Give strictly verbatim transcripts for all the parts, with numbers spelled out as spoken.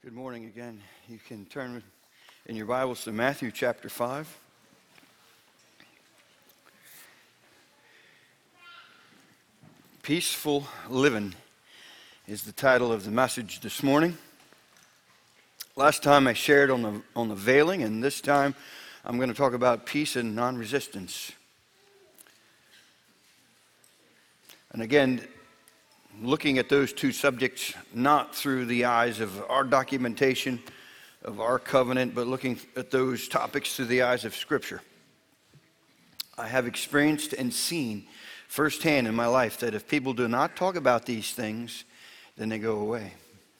Good morning again. You can turn in your Bibles to Matthew chapter five. Peaceful Living is the title of the message this morning. Last time I shared on the on the veiling, and this time I'm going to talk about peace and non-resistance. And again, looking at those two subjects not through the eyes of our documentation of our covenant, but looking at those topics through the eyes of Scripture. I have experienced and seen firsthand in my life that if people do not talk about these things, then they go away.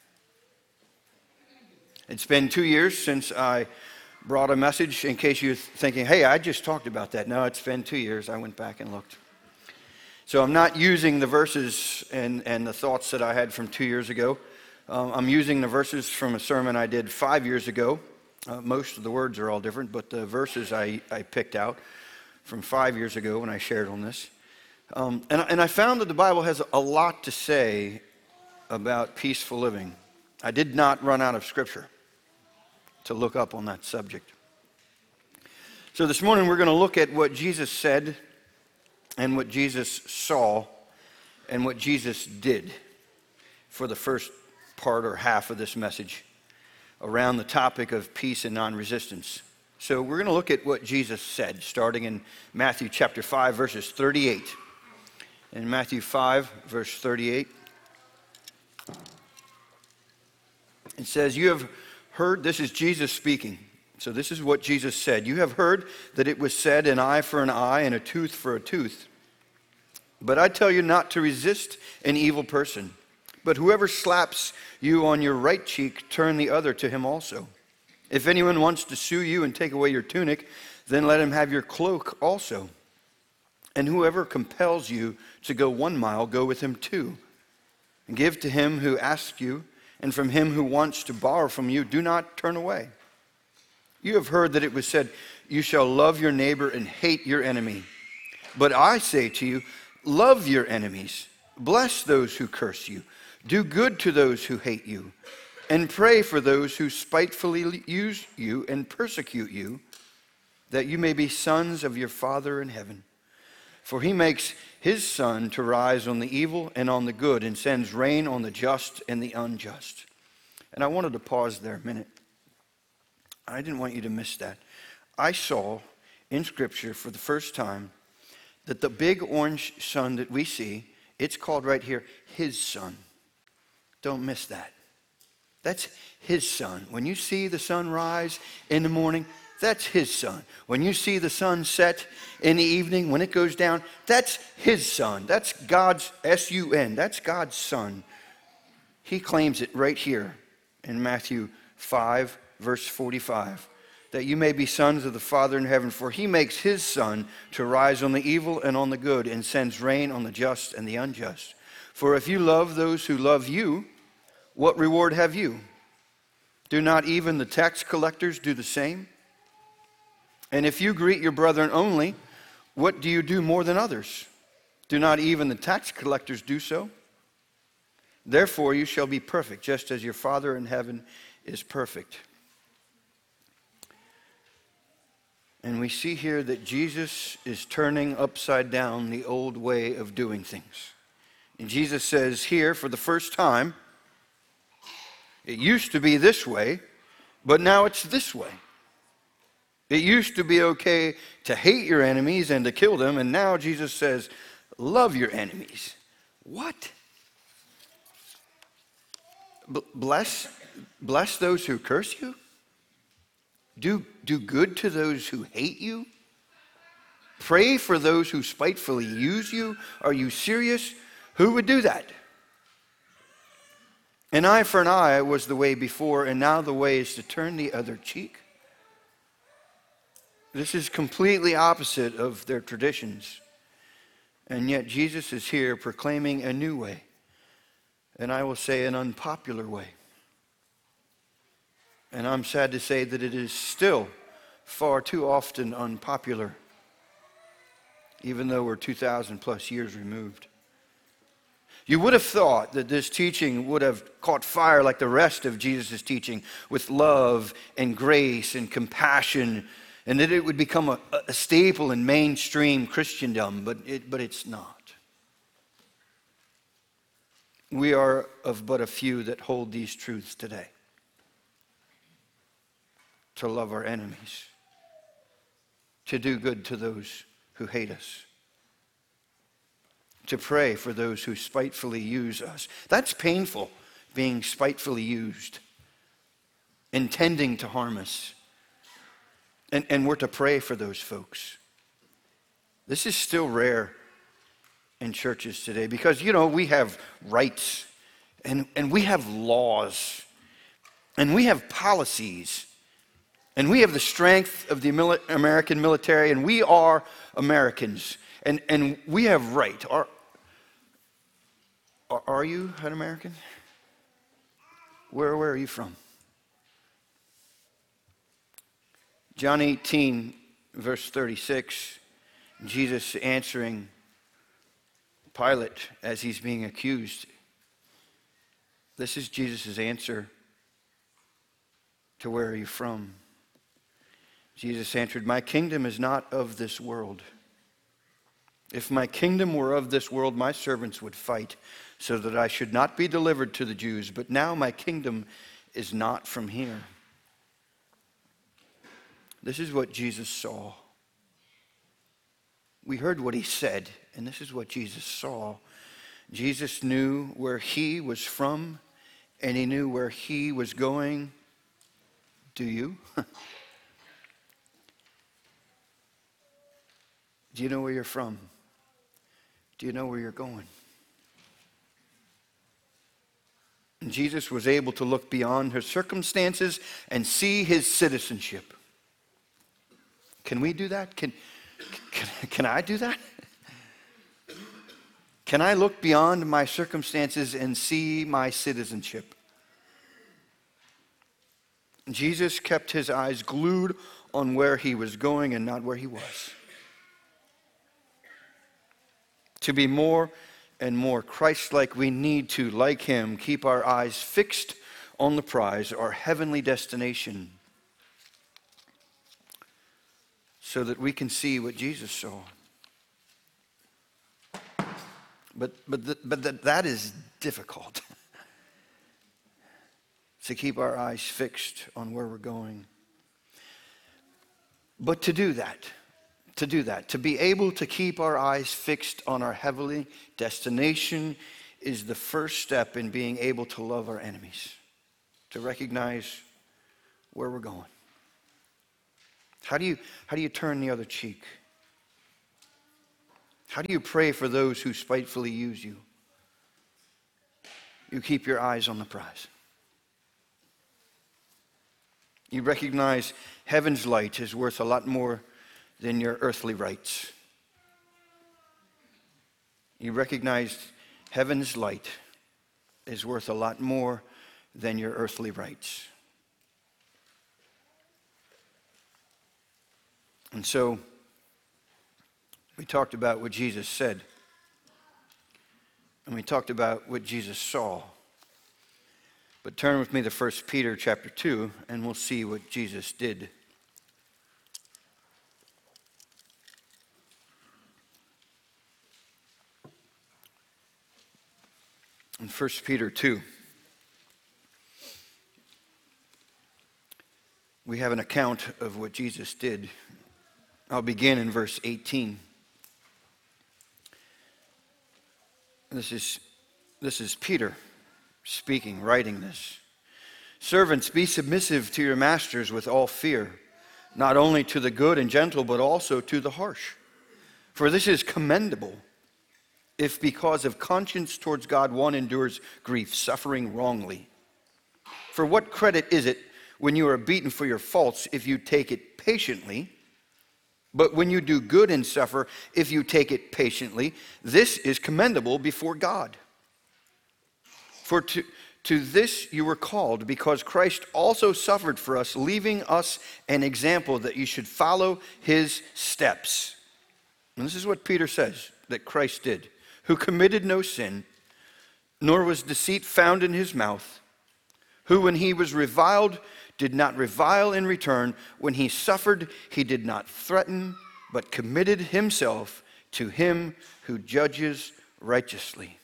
It's been two years since I brought a message, in case you're thinking, hey, I just talked about that. No, it's been two years. I went back and looked. So I'm not using the verses and, and the thoughts that I had from two years ago. Um, I'm using the verses from a sermon I did five years ago. Uh, most of the words are all different, but the verses I, I picked out from five years ago when I shared on this. Um, and, and I found that the Bible has a lot to say about peaceful living. I did not run out of Scripture to look up on that subject. So this morning we're going to look at what Jesus said and what Jesus saw and what Jesus did for the first part or half of this message around the topic of peace and non-resistance. So we're going to look at what Jesus said, starting in Matthew chapter five, verses thirty-eight. In Matthew five, verse thirty-eight, it says, "You have heard," this is Jesus speaking. So this is what Jesus said. "You have heard that it was said, an eye for an eye and a tooth for a tooth. But I tell you not to resist an evil person. But whoever slaps you on your right cheek, turn the other to him also. If anyone wants to sue you and take away your tunic, then let him have your cloak also. And whoever compels you to go one mile, go with him two. And give to him who asks you, and from him who wants to borrow from you, do not turn away. You have heard that it was said, you shall love your neighbor and hate your enemy. But I say to you, love your enemies, bless those who curse you, do good to those who hate you, and pray for those who spitefully use you and persecute you, that you may be sons of your Father in heaven. For he makes his sun to rise on the evil and on the good, and sends rain on the just and the unjust." And I wanted to pause there a minute. I didn't want you to miss that. I saw in Scripture for the first time that the big orange sun that we see, it's called right here, his sun. Don't miss that. That's his sun. When you see the sun rise in the morning, that's his sun. When you see the sun set in the evening, when it goes down, that's his sun. That's God's, S U N, that's God's sun. He claims it right here in Matthew five, verse forty-five. That you may be sons of the Father in heaven, for he makes his sun to rise on the evil and on the good, and sends rain on the just and the unjust. For if you love those who love you, what reward have you? Do not even the tax collectors do the same? And if you greet your brethren only, what do you do more than others? Do not even the tax collectors do so? Therefore you shall be perfect, just as your Father in heaven is perfect. And we see here that Jesus is turning upside down the old way of doing things. And Jesus says here for the first time, it used to be this way, but now it's this way. It used to be okay to hate your enemies and to kill them, and now Jesus says, love your enemies. What? B- bless, bless those who curse you? Do, do good to those who hate you? Pray for those who spitefully use you? Are you serious? Who would do that? An eye for an eye was the way before, and now the way is to turn the other cheek. This is completely opposite of their traditions. And yet Jesus is here proclaiming a new way. And I will say an unpopular way. And I'm sad to say that it is still far too often unpopular, even though we're two thousand plus years removed. You would have thought that this teaching would have caught fire like the rest of Jesus' teaching, with love and grace and compassion, and that it would become a, a staple in mainstream Christendom, but, it, but it's not. We are of but a few that hold these truths today. To love our enemies, to do good to those who hate us, to pray for those who spitefully use us. That's painful, being spitefully used, intending to harm us. And, and we're to pray for those folks. This is still rare in churches today because, you know, we have rights and, and we have laws and we have policies. And we have the strength of the American military, and we are Americans, and, and we have right. Are, are you an American? Where, where are you from? John eighteen, verse thirty-six, Jesus answering Pilate as he's being accused. This is Jesus' answer to where are you from? Jesus answered, my kingdom is not of this world. If my kingdom were of this world, my servants would fight so that I should not be delivered to the Jews. But now my kingdom is not from here. This is what Jesus saw. We heard what he said, and this is what Jesus saw. Jesus knew where he was from, and he knew where he was going. Do you? Do you know where you're from? Do you know where you're going? And Jesus was able to look beyond his circumstances and see his citizenship. Can we do that? Can, can, can I do that? Can I look beyond my circumstances and see my citizenship? Jesus kept his eyes glued on where he was going and not where he was. To be more and more Christ-like, we need to, like him, keep our eyes fixed on the prize, our heavenly destination, so that we can see what Jesus saw. But, but, the, but the, that is difficult, to keep our eyes fixed on where we're going. But to do that, To do that, to be able to keep our eyes fixed on our heavenly destination is the first step in being able to love our enemies, to recognize where we're going. How do you, how do you turn the other cheek? How do you pray for those who spitefully use you? You keep your eyes on the prize. You recognize heaven's light is worth a lot more than your earthly rights. You recognize heaven's light is worth a lot more than your earthly rights. And so, we talked about what Jesus said, and we talked about what Jesus saw. But turn with me to First Peter chapter two, and we'll see what Jesus did. In First Peter two, we have an account of what Jesus did. I'll begin in verse eighteen. This is, this is Peter speaking, writing this. Servants, be submissive to your masters with all fear, not only to the good and gentle, but also to the harsh. For this is commendable, if because of conscience towards God one endures grief, suffering wrongly. For what credit is it when you are beaten for your faults if you take it patiently? But when you do good and suffer, if you take it patiently, this is commendable before God. For to, to this you were called, because Christ also suffered for us, leaving us an example that you should follow his steps. And this is what Peter says that Christ did, who committed no sin, nor was deceit found in his mouth. Who, when he was reviled, did not revile in return. When he suffered, he did not threaten, but committed himself to him who judges righteously.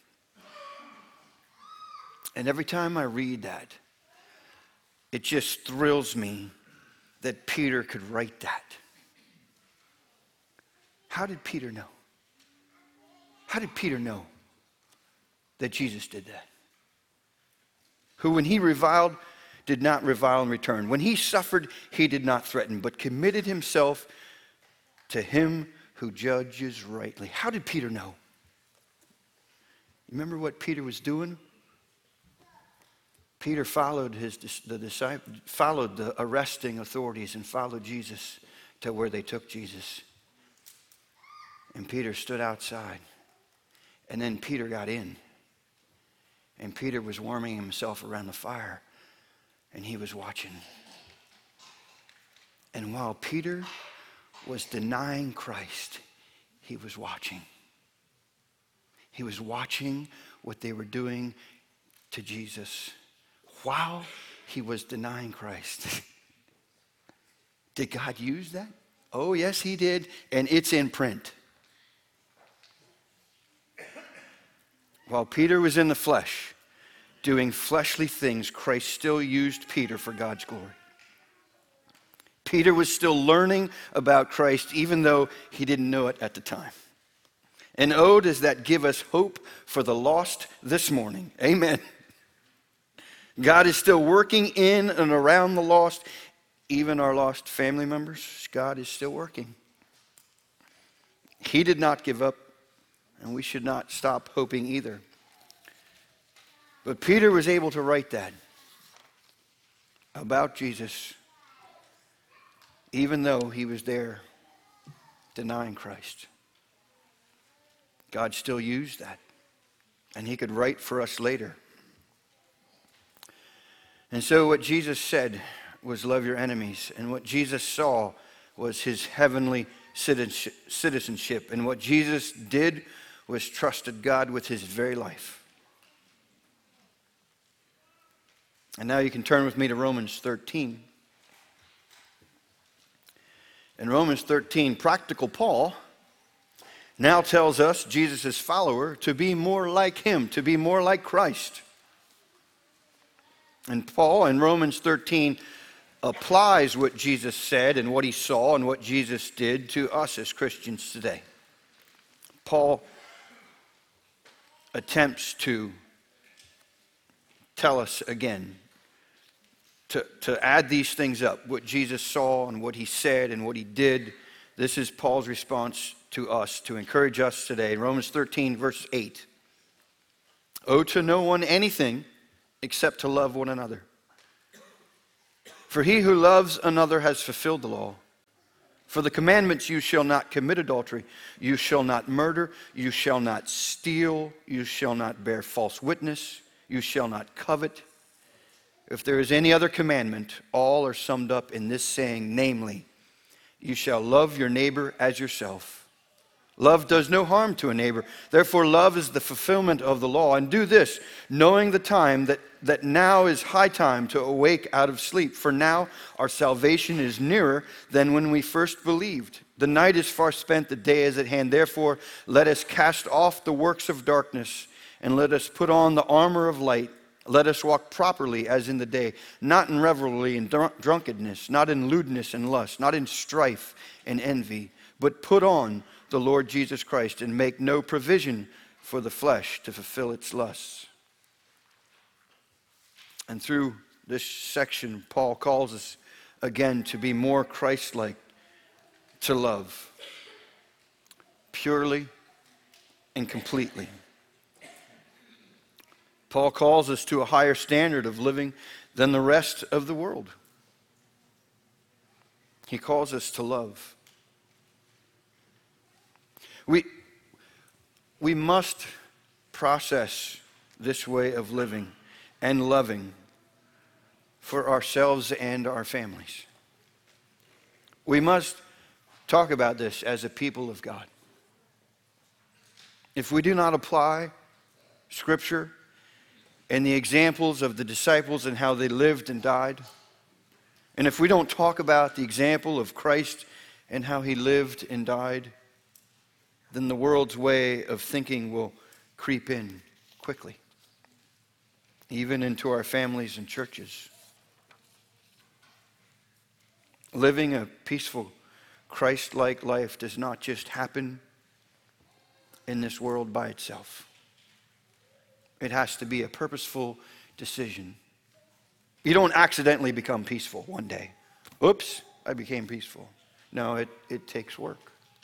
And every time I read that, it just thrills me that Peter could write that. How did Peter know? How did Peter know that Jesus did that? Who, when he reviled, did not revile in return. When he suffered, he did not threaten, but committed himself to him who judges rightly. How did Peter know? Remember what Peter was doing? Peter followed his the disciple, followed the arresting authorities and followed Jesus to where they took Jesus. And Peter stood outside. And then Peter got in. And Peter was warming himself around the fire. And he was watching. And while Peter was denying Christ, he was watching. He was watching what they were doing to Jesus while he was denying Christ. Did God use that? Oh, yes, he did. And it's in print. While Peter was in the flesh, doing fleshly things, Christ still used Peter for God's glory. Peter was still learning about Christ, even though he didn't know it at the time. And oh, does that give us hope for the lost this morning. Amen. God is still working in and around the lost, even our lost family members. God is still working. He did not give up, and we should not stop hoping either. But Peter was able to write that about Jesus, even though he was there denying Christ. God still used that, and he could write for us later. And so what Jesus said was love your enemies, and what Jesus saw was his heavenly citizenship, and what Jesus did was trusted God with his very life. And now you can turn with me to Romans thirteen. In Romans thirteen, practical Paul now tells us, Jesus' follower, to be more like him, to be more like Christ. And Paul in Romans thirteen applies what Jesus said and what he saw and what Jesus did to us as Christians today. Paul attempts to tell us again, to, to add these things up, what Jesus saw and what he said and what he did. This is Paul's response to us, to encourage us today. Romans thirteen, verse eight. Owe to no one anything except to love one another. For he who loves another has fulfilled the law. For the commandments, you shall not commit adultery, you shall not murder, you shall not steal, you shall not bear false witness, you shall not covet. If there is any other commandment, all are summed up in this saying, namely, you shall love your neighbor as yourself. Love does no harm to a neighbor. Therefore, love is the fulfillment of the law. And do this, knowing the time that, that now is high time to awake out of sleep. For now our salvation is nearer than when we first believed. The night is far spent, the day is at hand. Therefore, let us cast off the works of darkness, and let us put on the armor of light. Let us walk properly as in the day, not in revelry and drunk- drunkenness, not in lewdness and lust, not in strife and envy, but put on the Lord Jesus Christ, and make no provision for the flesh to fulfill its lusts. And through this section, Paul calls us again to be more Christ-like, to love purely and completely. Paul calls us to a higher standard of living than the rest of the world. He calls us to love. We, we must process this way of living and loving for ourselves and our families. We must talk about this as a people of God. If we do not apply Scripture and the examples of the disciples and how they lived and died. And if we don't talk about the example of Christ and how he lived and died, then the world's way of thinking will creep in quickly, even into our families and churches. Living a peaceful, Christ-like life does not just happen in this world by itself. It has to be a purposeful decision. You don't accidentally become peaceful one day. Oops, I became peaceful. No, it, it takes work.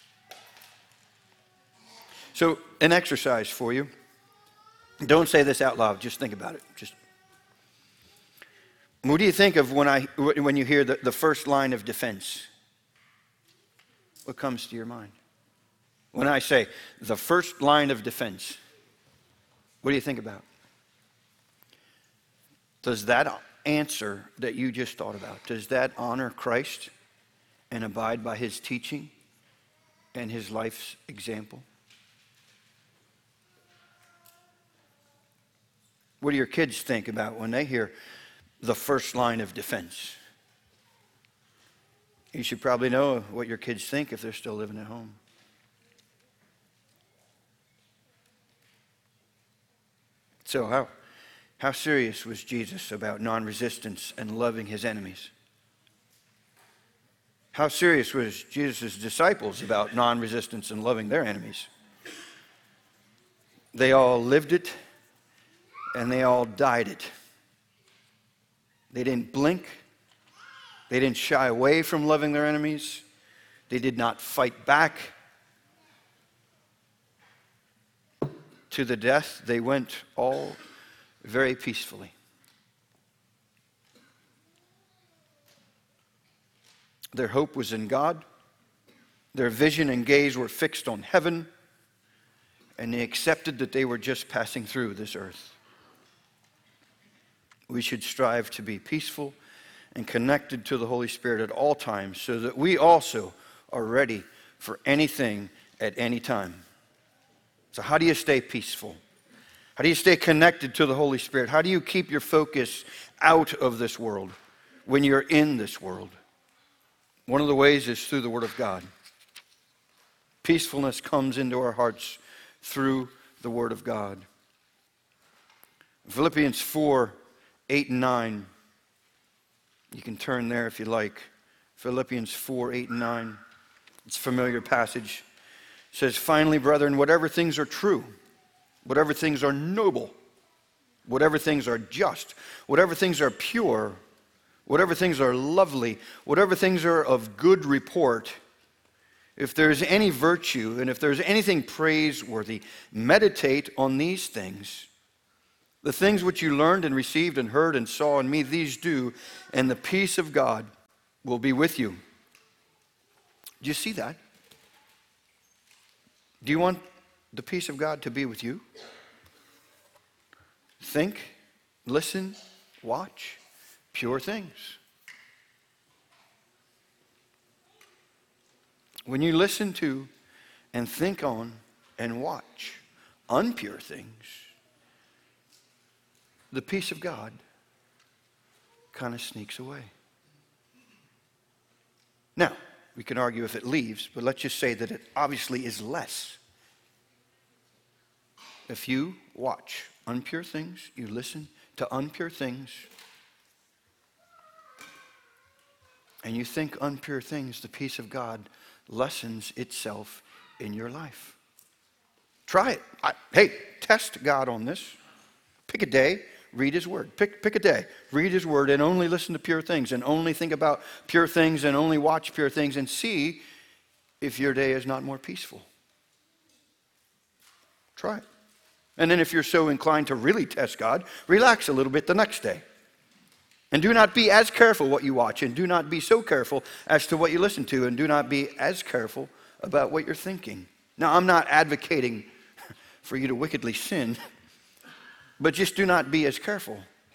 So, an exercise for you. Don't say this out loud. Just think about it. Just. What do you think of when I when you hear the, the first line of defense? What comes to your mind? When I say the first line of defense, what do you think about? Does that answer that you just thought about, does that honor Christ and abide by his teaching and his life's example? What do your kids think about when they hear the first line of defense? You should probably know what your kids think if they're still living at home. So how, how serious was Jesus about non-resistance and loving his enemies? How serious was Jesus' disciples about non-resistance and loving their enemies? They all lived it, and they all died it. They didn't blink. They didn't shy away from loving their enemies. They did not fight back to the death. They went all very peacefully. Their hope was in God. Their vision and gaze were fixed on heaven, and they accepted that they were just passing through this earth. We should strive to be peaceful and connected to the Holy Spirit at all times so that we also are ready for anything at any time. So how do you stay peaceful? How do you stay connected to the Holy Spirit? How do you keep your focus out of this world when you're in this world? One of the ways is through the Word of God. Peacefulness comes into our hearts through the Word of God. Philippians four, eight and nine. You can turn there if you like. Philippians four, eight and nine. It's a familiar passage. It says, finally, brethren, whatever things are true, whatever things are noble, whatever things are just, whatever things are pure, whatever things are lovely, whatever things are of good report, if there's any virtue and if there's anything praiseworthy, meditate on these things. The things which you learned and received and heard and saw in me, these do, and the peace of God will be with you. Do you see that? Do you want the peace of God to be with you? Think, listen, watch pure things. When you listen to and think on and watch unpure things, the peace of God kind of sneaks away. Now, we can argue if it leaves, but let's just say that it obviously is less. If you watch unpure things, you listen to unpure things, and you think unpure things, the peace of God lessens itself in your life. Try it. I, hey, test God on this. Pick a day, read his word. Pick, pick a day, read his word, and only listen to pure things, and only think about pure things, and only watch pure things, and see if your day is not more peaceful. Try it. And then if you're so inclined to really test God, relax a little bit the next day. And do not be as careful what you watch, and do not be so careful as to what you listen to, and do not be as careful about what you're thinking. Now, I'm not advocating for you to wickedly sin, but just do not be as careful.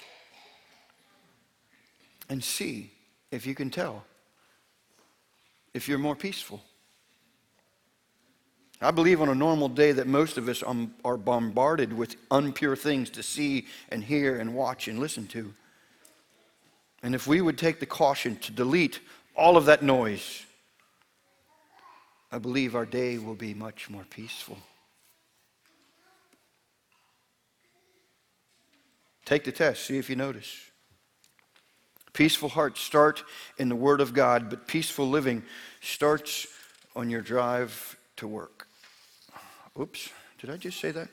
And see if you can tell if you're more peaceful. I believe on a normal day that most of us um, are bombarded with impure things to see and hear and watch and listen to. And if we would take the caution to delete all of that noise, I believe our day will be much more peaceful. Take the test, see if you notice. Peaceful hearts start in the Word of God, but peaceful living starts on your drive to work. Oops, did I just say that?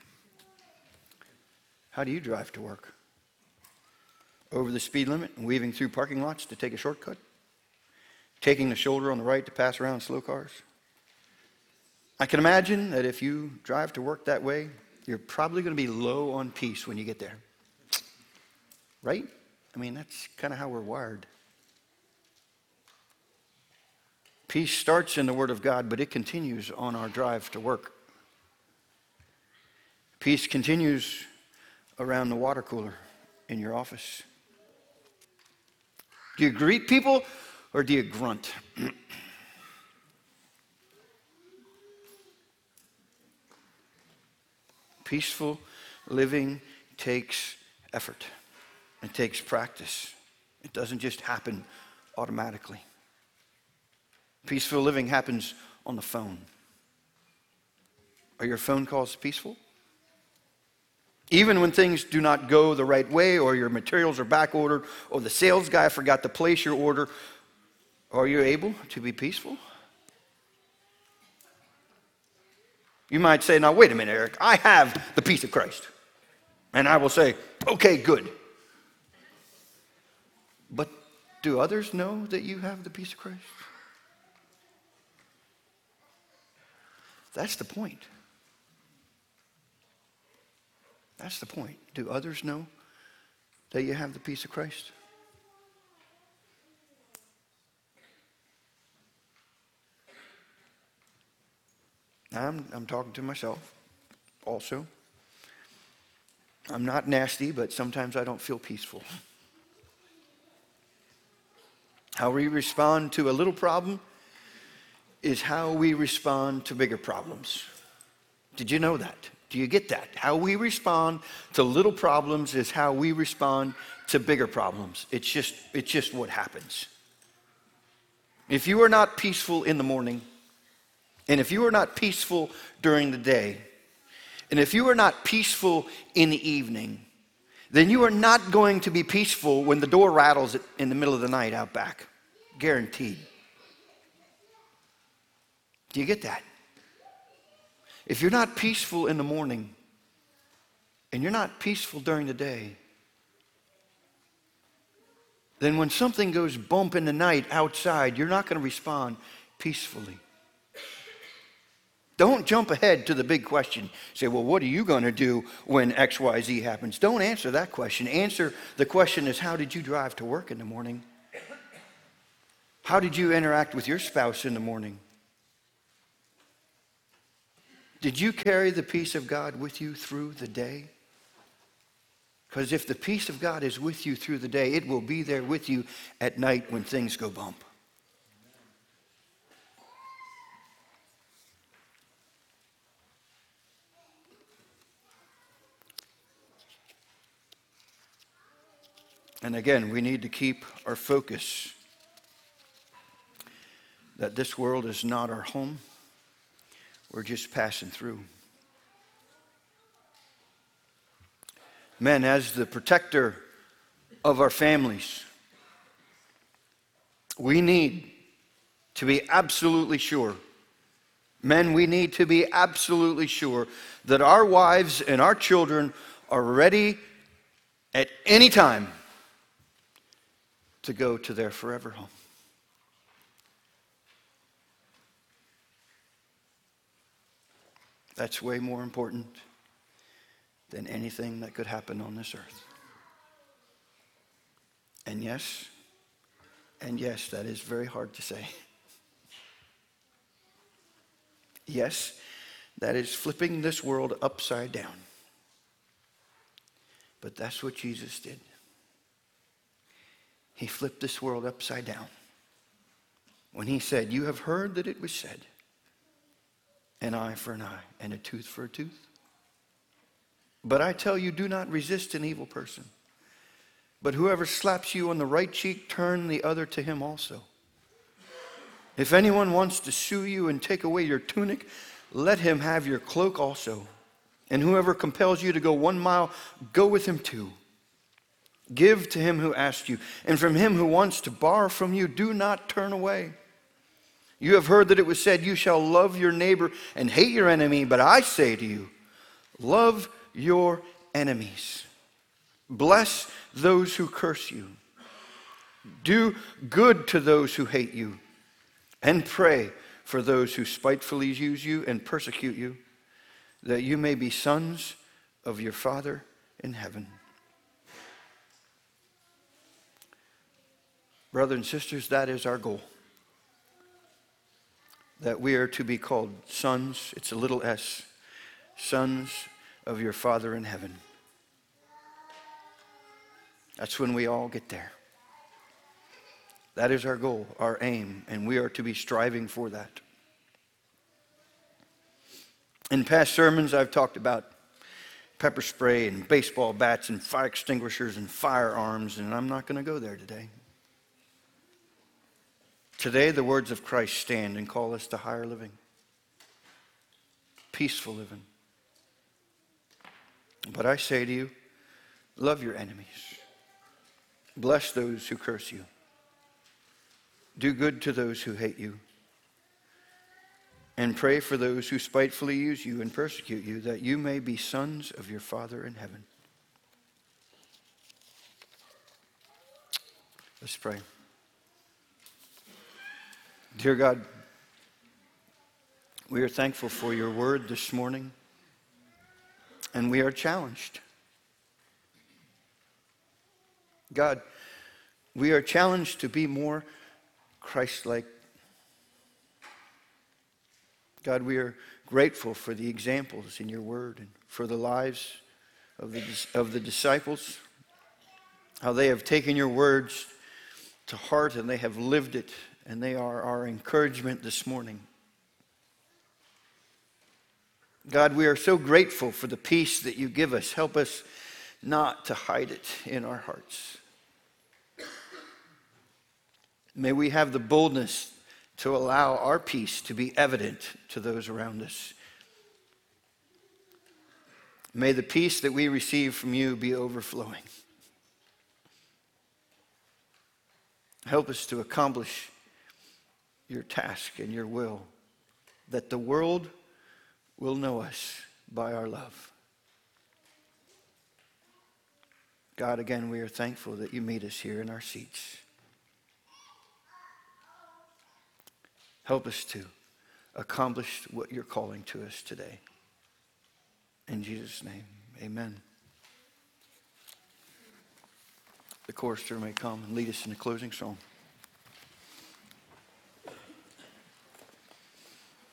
How do you drive to work? Over the speed limit and weaving through parking lots to take a shortcut? Taking the shoulder on the right to pass around slow cars? I can imagine that if you drive to work that way, you're probably going to be low on peace when you get there. Right? I mean, that's kind of how we're wired. Peace starts in the Word of God, but it continues on our drive to work. Peace continues around the water cooler in your office. Do you greet people or do you grunt? Peaceful living takes effort. It takes practice. It doesn't just happen automatically. Peaceful living happens on the phone. Are your phone calls peaceful? Even when things do not go the right way, or your materials are back ordered, or the sales guy forgot to place your order, are you able to be peaceful? You might say, now wait a minute, Eric, I have the peace of Christ. And I will say, okay, good. But do others know that you have the peace of Christ? That's the point. That's the point. Do others know that you have the peace of Christ? I'm, I'm talking to myself also. I'm not nasty, but sometimes I don't feel peaceful. How we respond to a little problem is how we respond to bigger problems. Did you know that? Do you get that? How we respond to little problems is how we respond to bigger problems. It's just, it's just what happens. If you are not peaceful in the morning, and if you are not peaceful during the day, and if you are not peaceful in the evening, then you are not going to be peaceful when the door rattles in the middle of the night out back. Guaranteed. Do you get that? If you're not peaceful in the morning, and you're not peaceful during the day, then when something goes bump in the night outside, you're not going to respond peacefully. Don't jump ahead to the big question. Say, well, what are you going to do when X Y Z happens? Don't answer that question. Answer the question is, how did you drive to work in the morning? How did you interact with your spouse in the morning? Did you carry the peace of God with you through the day? Because if the peace of God is with you through the day, it will be there with you at night when things go bump. And again, we need to keep our focus that this world is not our home. We're just passing through. Men, as the protector of our families, we need to be absolutely sure. Men, we need to be absolutely sure that our wives and our children are ready at any time to go to their forever home. That's way more important than anything that could happen on this earth. And yes, and yes, that is very hard to say. Yes, that is flipping this world upside down. But that's what Jesus did. He flipped this world upside down when he said, you have heard that it was said. an eye for an eye, and a tooth for a tooth. But I tell you, do not resist an evil person. But whoever slaps you on the right cheek, turn the other to him also. If anyone wants to sue you and take away your tunic, let him have your cloak also. And whoever compels you to go one mile, go with him two. Give to him who asks you, and from him who wants to borrow from you, do not turn away. You have heard that it was said, you shall love your neighbor and hate your enemy. But I say to you, love your enemies. Bless those who curse you. Do good to those who hate you. And pray for those who spitefully use you and persecute you, that you may be sons of your Father in heaven. Brothers and sisters, that is our goal. That we are to be called sons, it's a little s, sons of your Father in heaven. That's when we all get there. That is our goal, our aim, and we are to be striving for that. In past sermons, I've talked about pepper spray and baseball bats and fire extinguishers and firearms, and I'm not going to go there today. Today, the words of Christ stand and call us to higher living, peaceful living. But I say to you, love your enemies. Bless those who curse you. Do good to those who hate you. And pray for those who spitefully use you and persecute you, that you may be sons of your Father in heaven. Let's pray. Dear God, we are thankful for your word this morning, and we are challenged. God, we are challenged to be more Christ-like. God, we are grateful for the examples in your word and for the lives of the, of the disciples, how they have taken your words to heart and they have lived it, and they are our encouragement this morning. God, we are so grateful for the peace that you give us. Help us not to hide it in our hearts. May we have the boldness to allow our peace to be evident to those around us. May the peace that we receive from you be overflowing. Help us to accomplish your task and your will, that the world will know us by our love. God, again, we are thankful that you meet us here in our seats. Help us to accomplish what you're calling to us today. In Jesus' name, amen. The chorister may come and lead us in the closing song.